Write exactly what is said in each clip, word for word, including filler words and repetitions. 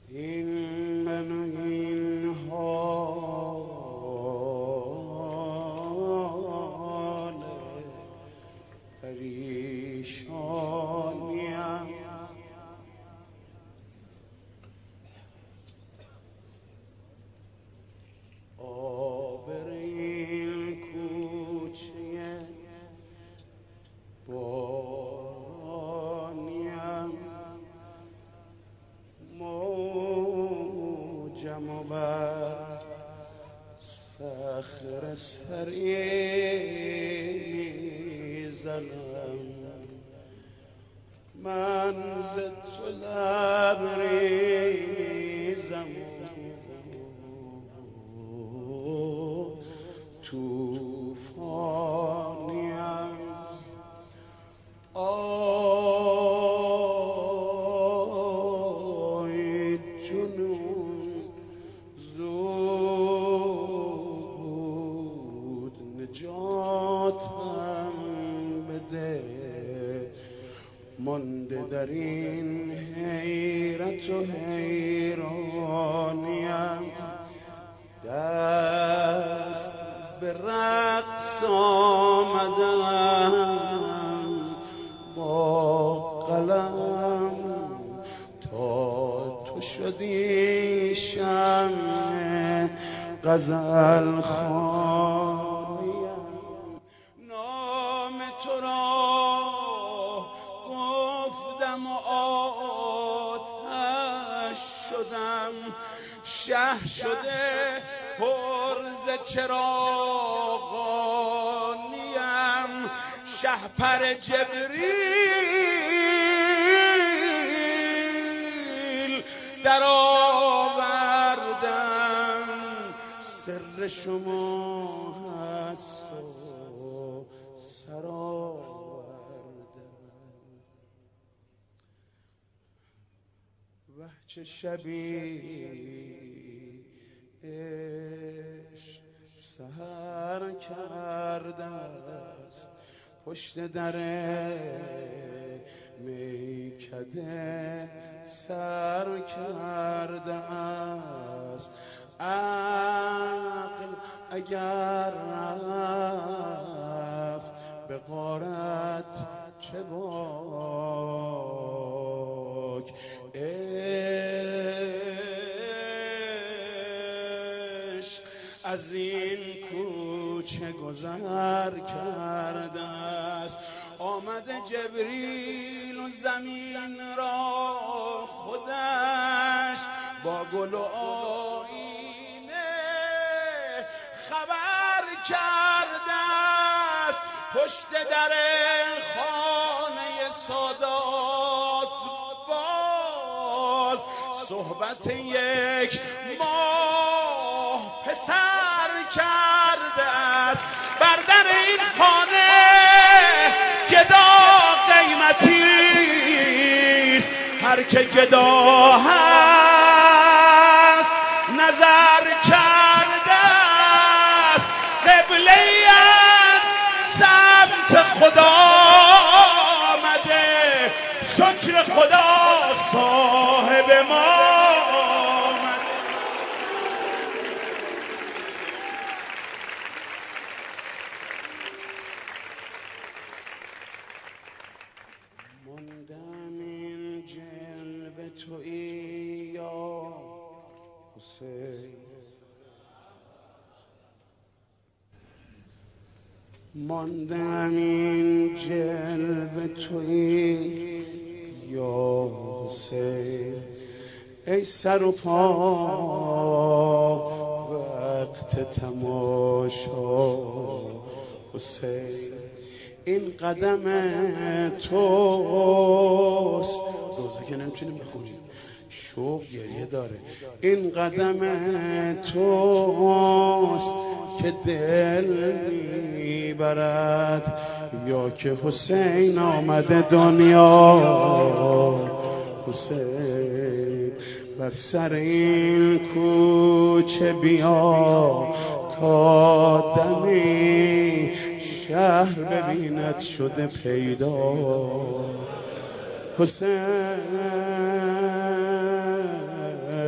این من و این حال پریشانیم، آبر این کوچه بارانیم، موجم و بر صخره سری میزنم، من ز تو لبریزم توفانیم، آی جنون زود نجاتم بده، مانده در این حیرت و حیرانیم، دست به رقص آمدم با قلم تا تو شدی شمع غزل خوانیم، نام تو را گفتم و آتش شدم، شه شده پر ز چراغانیم، شهپر جبریل در آوردم، سر شما هست و سر آوردم، وه چه شبی عشق سحر کرده است، پشت در میکده سر کرده است، عقل اگر رفت به غارت چه باک، از این کوچه گذر کرده است، آمده جبریل و زمین را خودش با گل و آینه خبر کرده است، پشت در خانه سادات باز صحبت یک ماه پسر کرده است، بر در این خانه گدا قیمتی است، هر که گدا هست نظر کرده است، قبله از سمت خدا آمده، شکر خدا صاحب ما ماندم این جلوه تویی یا حسین، ماندم این جلوه تویی یا حسین، ای سر و پا وقت تماشا حسین، این قدم توست، روزه که نمیتونیم بخونیم شوق گریه داره، این قدم توست که دل میبرد، یا که حسین آمده دنیا، حسین بر سر این کوچه بیا تا دمی شهر ببیند شده پیدا، حسین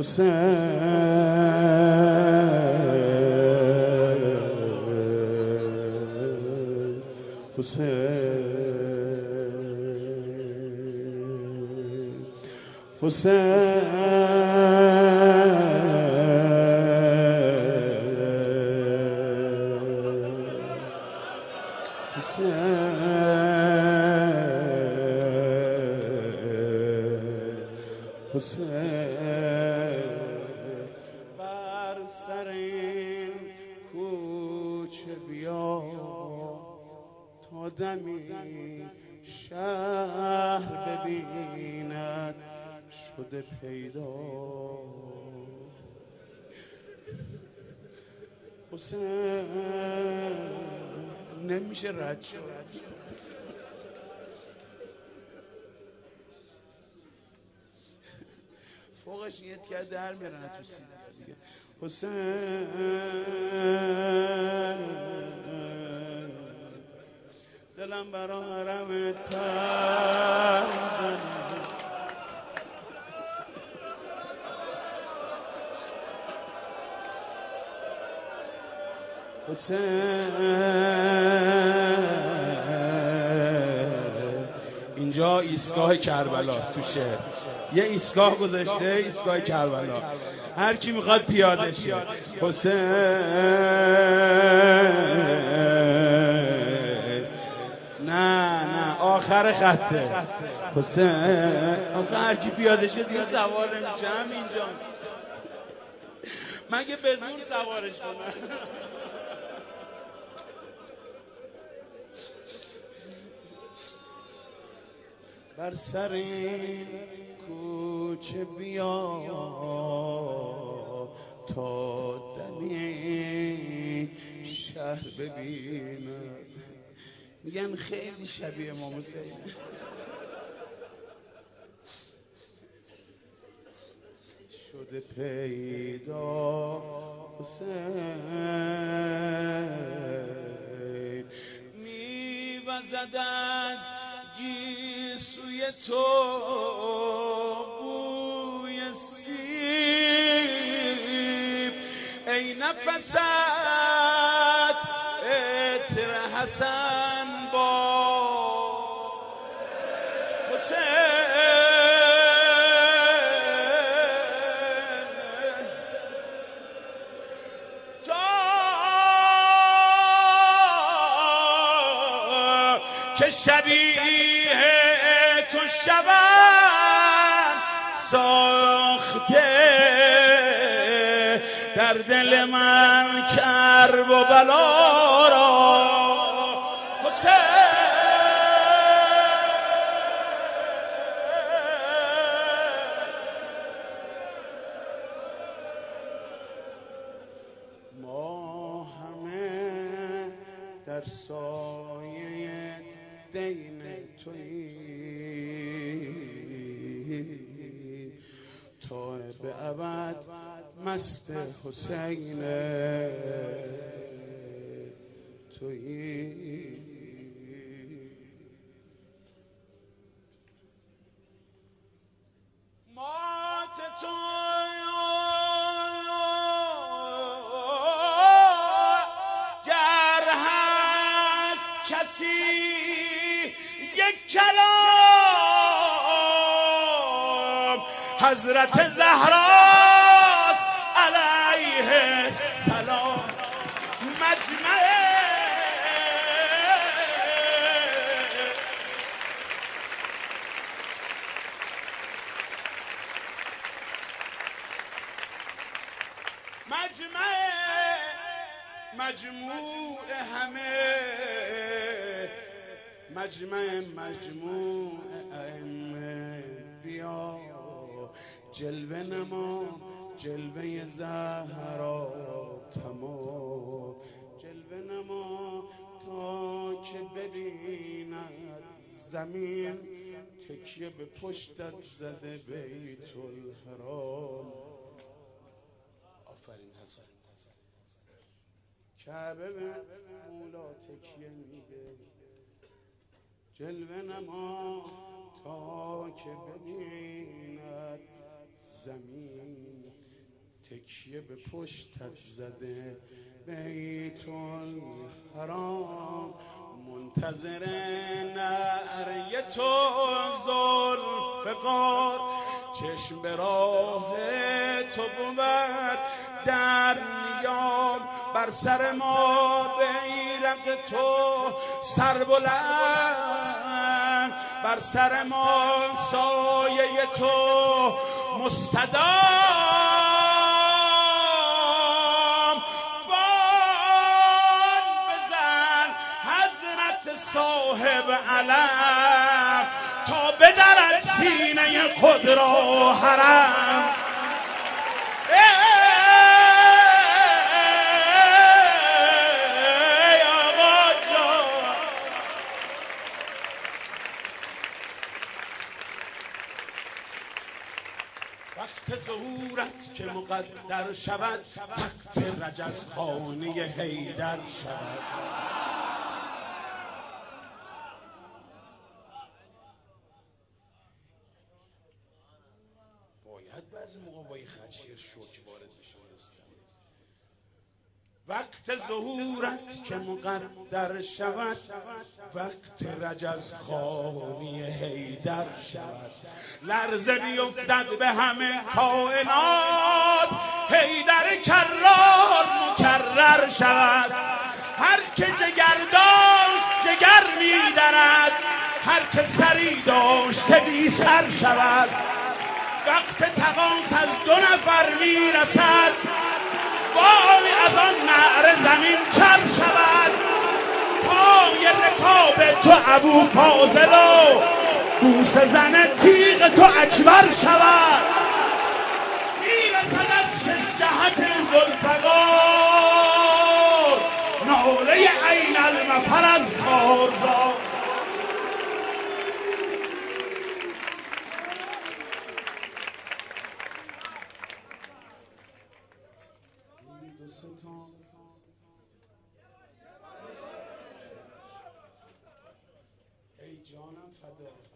حسین حسین حسین بر سر این کوچه بیا تا دمی شهر ببیند شده پیدا حسین نمیشه رد شد فوقش یه تیکه در میرن تو سینه دیگه حسین دلم برا حرم پر زنه اینجا ایستگاه کربلا تو شهر یه ایستگاه گذاشته، ایستگاه کربلا، هر کی میخواد پیاده شه. حسین نه نه آخر خطه حسین، آخه هر کی پیاده شه دیگه سوار نمیشه. همینجا مگه به زور سوارش کنن؟ بر سر این کوچه بیا تا دمی شهر ببینم. میگن خیلی شبیه امام حسین. شده پیدا حسین میوزد از گیسوی تو بوی سیب، ای نفست عطر حسن با حسین. که شبیه تو شبم ساخته در دل من کرب و بلا را حسین. ما همه در سایه دین تویی تا به ابد مست حسین تویی. مات تو گر هست کسی یک کلام حضرت زهراست علیه السلام. مجمع مجمع مجموع همه مجمع مجموع ائمه بیا جلوه نما جلوه زهرا تمام جلوه نما تا که ببیند زمین تکیه به پشتت زده بیت الحرام. آفرین حسن. کعبه به مولا تکیه میده جلوه نما تا که ببیند زمین تکیه به پشتت زده، بیت الحرام منتظر نعره تو ذوالفقار، چشم به راه تو بود در نیام، بر سر ما بیرق تو سر بلند، بر سر ما سایه تو مستدام، بان بزن حضرت صاحب علم تا بدرد سینه خود را حرم. وقت ظهورت که مقدر شود، وقت رجزخانه حیدر شود. باید بعضی موقع با این خدشیر شوک وارد بشه. وقت ظهورت که مقدر شود، وقت رجزخانه حیدر شود. لرزه بیفتد به همه کائنات، حیدر کرار مکرر شود. هر که جگر داشت جگر می‌درد، هر که سری داشت بی سر شود. وقت تقاص از دو نفر میرسد، وای از آن نعره زمین چر شود. پای رکاب تو ابو فاضل و بوس زن تیغ تو اکبر شود. میرسد از شش جهت ذوالفقار، ناله عین المفر از کارزار. ای جانم فدات،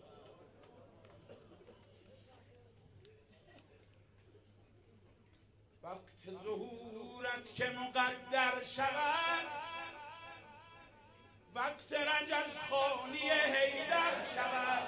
وقت ظهورت که مقدر شود، وقت رجزخانه حیدر شود.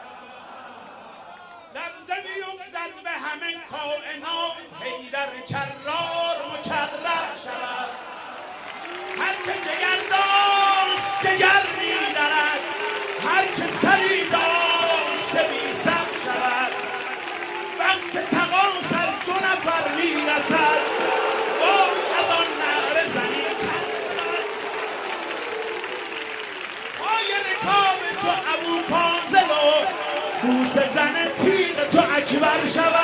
لرزه بیفتد به همه کائنات، حیدر کرار مکرر شود. هر که جگر داشت جگر می‌درد، هر که سری داشت بی سر شود. وقت تقاص از دو نفر میرسد، وای از آن نعره زمین چر شود. پای رکاب تو ابو فاضل و بوس زن تیغ تو اکبر شود.